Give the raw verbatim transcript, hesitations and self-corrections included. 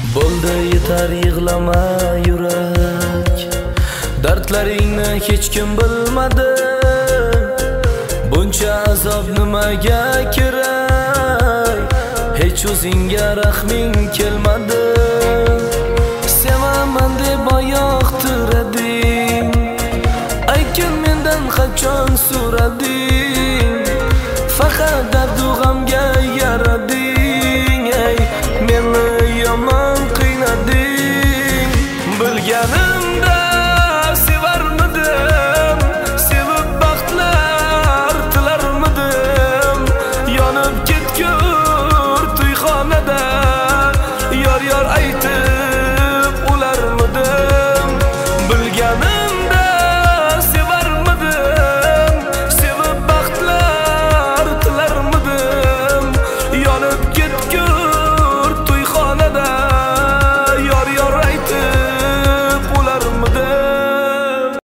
Bo'ldi yetar yig'lama yurak, dardlaringni hech kim bilmadi. Buncha azob nimaga kerak, hech o'zingga rahming kelmadi. Sevaman deb oyoqtirading, aytgin mendan qachon so'rading. Faqat dardu g'amga yarading, ey meni yomon qiynading. Bilganimda sevarmidim, sevib baxtlar tilarmidim. Yonib ketgur to'yxonada yor yor